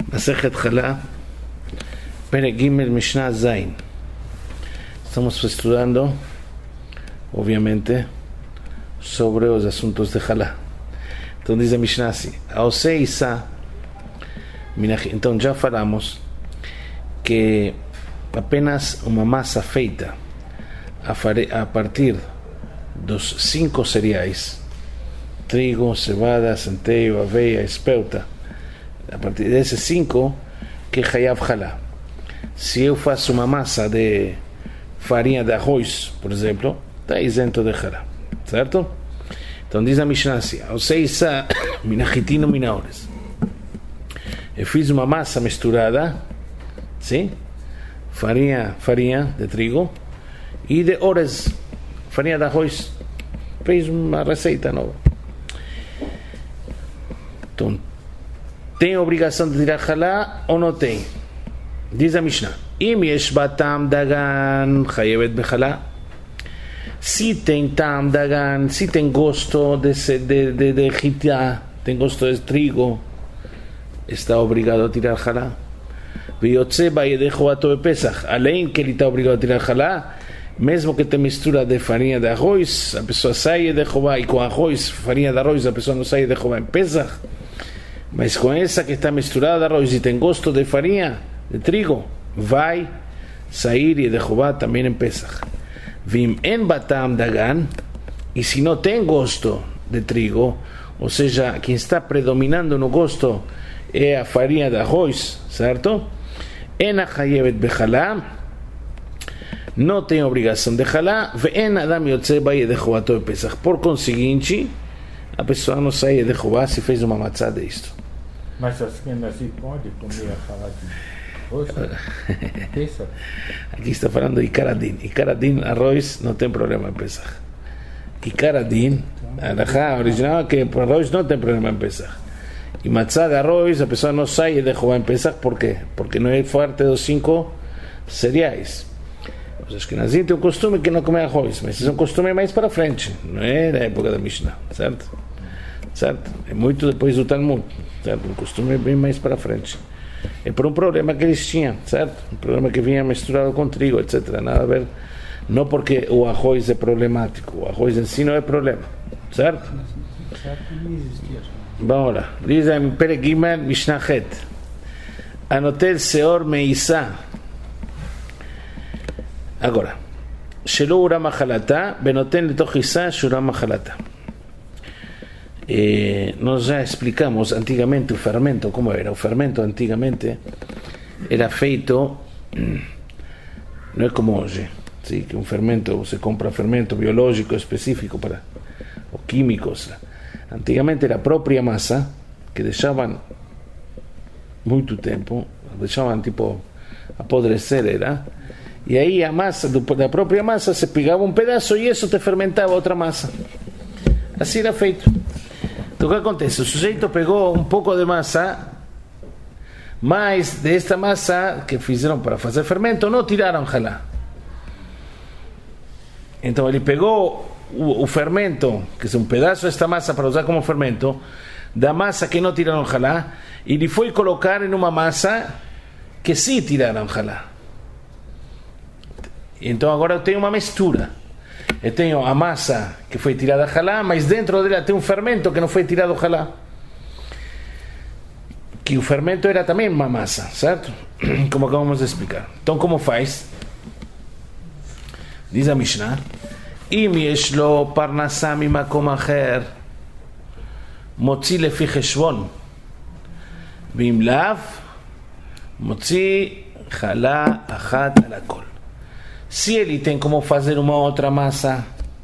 Masejet Jalá, Perek Gimel, Mishnah Zain. Estamos estudiando, obviamente, sobre los asuntos de Jalá. Entonces dice Mishnah así: Aose Isa. Entonces ya falamos que apenas uma massa feita a partir dos 5 cereais, trigo, cevada, centeio, aveia, espelta, a partir desses 5 que Hayav Jalá. Se eu faço uma massa de farinha de arroz, por exemplo, está isento de Jalá, certo? Então diz a Mishnah assim: Auseisa minachitino minaores. Eu fiz uma massa misturada, sim? Farinha de trigo e de ores, farinha de arroz. Fez uma receita nova. Então, tem obrigação de tirar Jalá ou não tem? Diz a Mishnah: Im yesh batam dagan chayevet bechalá. Se tem tam dagan, se tem gosto de hitá, tem gosto de trigo, está obrigado a tirar Jalá. Além que ele está obrigado a tirar Jalá, mesmo que tem mistura de farinha de arroz, a pessoa sai de Jehová, e com arroz, farinha de arroz, a pessoa não sai de Jehová em Pesach, mas com essa que está misturada de arroz e tem gosto de farinha de trigo, vai sair de Jehová também em Pesach. Vim en batam dagan, e se não tem gosto de trigo, ou seja, quem está predominando no gosto é a farinha de arroz, certo? En achayevet bechalá, não tem obrigação de Jalá, ve'en adam yotze baye de Jehová de Pesach. Por conseguinte, a pessoa não sai de Jehová se fez uma matzá de isto. Mas assim pode comer a Jalá de Pesach? Aqui está falando de Ikaradin. Ikaradin, arroz, não tem problema em Pesach. Ikaradin, a alajá original é que arroz não tem problema em Pesach. E matzá de arroz, a pessoa não sai de Jehová em Pesach, por quê? Porque não é parte dos 5 cereais. Os Ashkenazim têm um costume que não comem arroz, mas esse é um costume mais para frente, não é da época da Mishnah, certo? Certo? É muito depois do Talmud, certo? Um costume bem mais para frente. É por um problema que eles tinham, certo? Um problema que vinha misturado com trigo, etc. Nada a ver, não porque o arroz é problemático, o arroz em si não é problema, certo? Vamos lá, diz em Perek Gimel, Mishnah Het: Anotel seor meisá. Agora, Shelo ura machalata, benoten letoch isá shura machalata. Nós já explicamos antigamente o fermento, como era. O fermento antigamente era feito, não é como hoje, sim, que um fermento, você compra fermento biológico específico para, ou químicos. Antigamente era a própria massa que deixavam muito tempo, deixavam tipo apodrecer, era. E aí a massa, da própria massa, se pegava um pedaço e isso te fermentava outra massa. Assim era feito. Então o que acontece? O sujeito pegou um pouco de massa, mas desta massa que fizeram para fazer fermento, não tiraram Jalá. Então ele pegou o fermento, que é um pedaço desta massa para usar como fermento, da massa que não tiraram Jalá, e ele foi colocar em uma massa que sim tiraram Jalá. Então agora eu tenho uma mistura. Eu tenho a massa que foi tirada Jalá, mas dentro dela tem um fermento que não foi tirado Jalá. Que o fermento era também uma massa, certo? Como acabamos de explicar. Então como faz? Diz a Mishnah: Im yesh lo parnassá mimakom acher, motzi lefi cheshbon, vim lav, motzi Jalá achat al hakol. Se ele tem como fazer uma outra massa,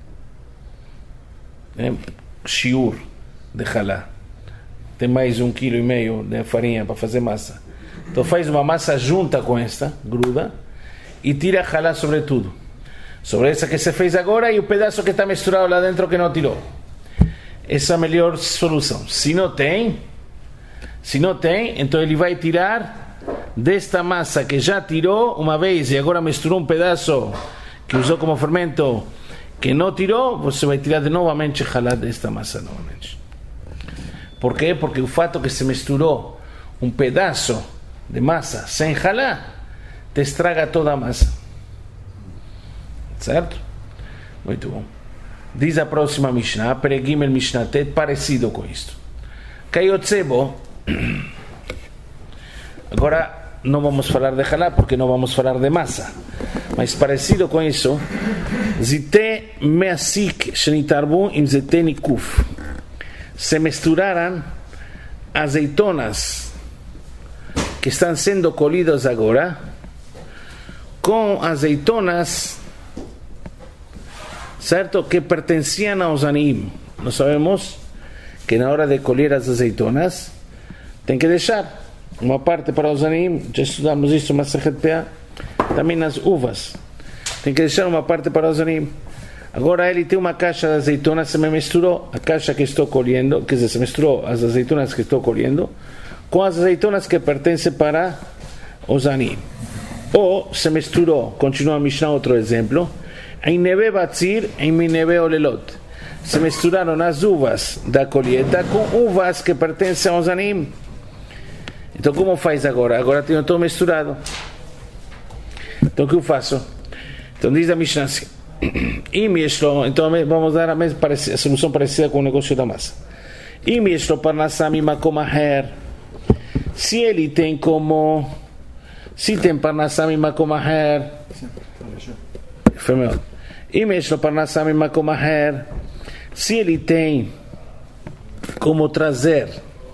shiur de Jalá, tem mais 1,5 kg de farinha para fazer massa, então faz uma massa junta com esta, gruda, e tira Jalá sobre tudo, sobre essa que se fez agora e o pedaço que está misturado lá dentro que não tirou. Essa é a melhor solução. Se não tem, então ele vai tirar desta massa que já tirou uma vez e agora misturou um pedaço que usou como fermento que não tirou, você vai tirar de novamente Jalá desta massa novamente. Por quê? Porque o fato que se misturou um pedaço de masa sem jalá, te estraga toda a massa. Certo? Muito bom. Diz a próxima Mishnah, Peregimel Mishnah Tet, parecido com isto. Kayotzebo. Agora não vamos falar de jalá porque não vamos falar de massa, mas parecido com isso, Zite measik shenitarbu im zete nikuf. Se misturaram azeitonas que estão sendo colhidas agora com azeitonas, certo, que pertenciam aos anim. Nós sabemos que na hora de colher as azeitonas tem que deixar uma parte para os anim. Já estudamos isso na CGPA. Também nas uvas tem que deixar uma parte para os anim. Agora ele tem uma caixa de azeitonas, se me misturou a caixa que estou colhendo, quer dizer, se misturou as azeitonas que estou colhendo com as azeitonas que pertencem para os anim. Ou se misturou, continua a Mishnah, outro exemplo, em neve batzir, em neve olelot. Se misturaram as uvas da colheita com uvas que pertencem aos anim. Então como faz agora? Agora tenho tudo misturado. Então o que eu faço? Então diz a Mishnah assim, então vamos dar a solução parecida com o negócio da massa. Se ele tem como, se tem parnassam e makom aher, se ele tem como trazer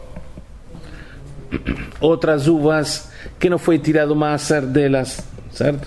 outras uvas que não foi tirado maaser delas, certo?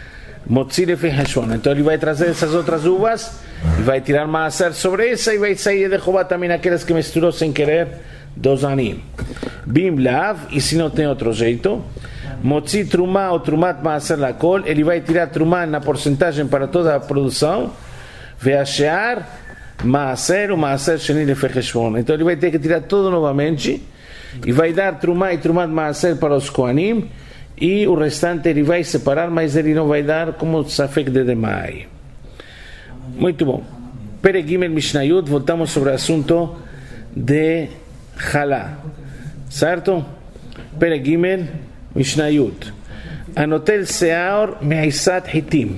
Então ele vai trazer essas outras uvas e vai tirar maaser sobre essa e vai sair de roubar também aquelas que misturou sem querer dos anim. Bim lav, e se não tem outro jeito, motzi trumá ou trumat maaser lakol, ele vai tirar trumá na porcentagem para toda a produção, veachear maaser ou maaser sheni lefecheshvon. Então ele vai ter que tirar tudo novamente e vai dar trumá e trumat maaser para os koanim, e o restante ele vai separar, mas ele não vai dar como safek de demai. Muito bom. Peregimel Mishnayut, voltamos sobre o assunto de jalá, certo? Peregimel Mishnayut. Anotel seaor me'isat hitim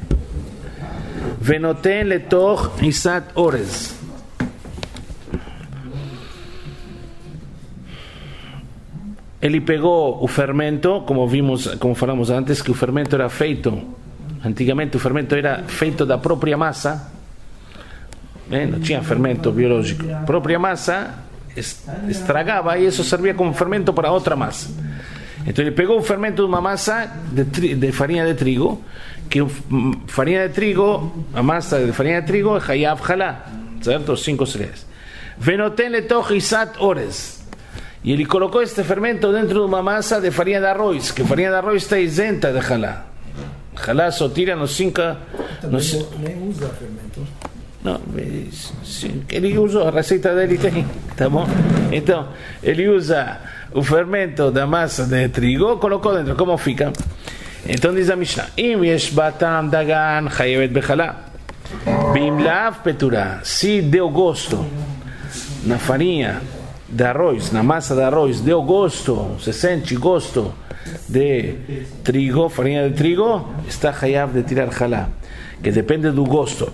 venoten letoch isat orez. Ele pegou o fermento, como falamos antes, que o fermento era feito, antigamente o fermento era feito da própria massa, não tinha fermento biológico, a própria massa estragava e isso servia como fermento para outra massa. Então ele pegou o fermento de uma massa de farinha de trigo, que farinha de trigo, a massa de farinha de trigo é hayav halá, certo? 5 cereais. Venoten letoch isat orez. E ele colocou este fermento dentro de uma massa de farinha de arroz, que farinha de arroz está isenta de jalá. Jalá só tira nos 5... Nem usa fermento. Não, ele usa, a receita dele tem, tá bom? Então, ele usa o fermento da massa de trigo, colocou dentro, como fica? Então diz a Mishnah, Im yesh batam dagan chayevet bechalá, bim lav peturá. Se deu gosto na farinha de arroz, na massa de arroz, deu gosto, se sente gosto de trigo, farinha de trigo, está hayav de tirar jalá, que depende do gosto.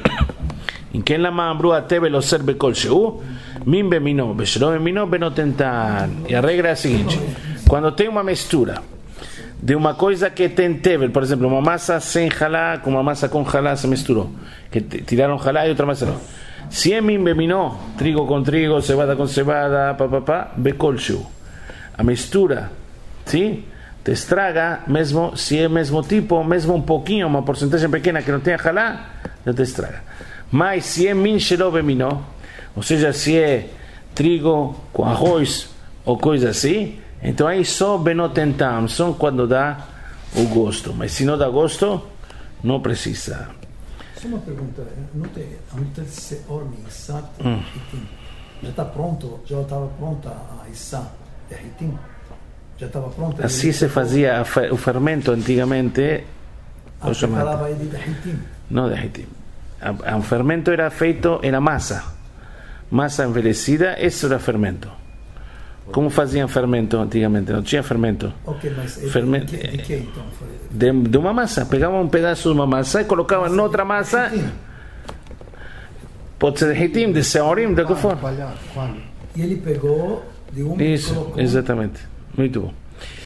Em quem la mambru ateve lo serve kol sheu, min bemino, beshelo bemino, benotentan. E a regra é a seguinte: quando tem uma mistura de uma coisa que tem tevel, por exemplo, uma massa sem jalá, com uma massa com jalá se misturou, que tiraram jalá e outra massa não. Se é min bemino, trigo com trigo, cebada com cebada, bekol sheu. A mistura, sim? Te estraga, mesmo se é mesmo tipo, mesmo um pouquinho, uma porcentagem pequena que não tenha jalá, não te estraga. Mas se é min shelo bemino, ou seja, se é trigo com arroz ou coisa assim, então aí só benotentam, só quando dá o gosto. Mas se não dá gosto, não precisa. Só uma pergunta, não tem Anotel seaor me'isat hitim. Já está pronto? Já estava pronta a Issá de hitim? Já estava pronta? Assim se fazia o fermento antigamente. Você falava aí de hitim? Não de hitim. O fermento era feito, era massa envelhecida, esse era fermento. Como faziam fermento antigamente? Não tinha fermento. Ok, mas Fermento. de que então? De uma massa. Pegavam um pedaço de uma massa e colocavam noutra massa. Pode ser de Hitim, de Seorim, do que for. E ele pegou de uma e Isso, colocou. exatamente. Muito bom.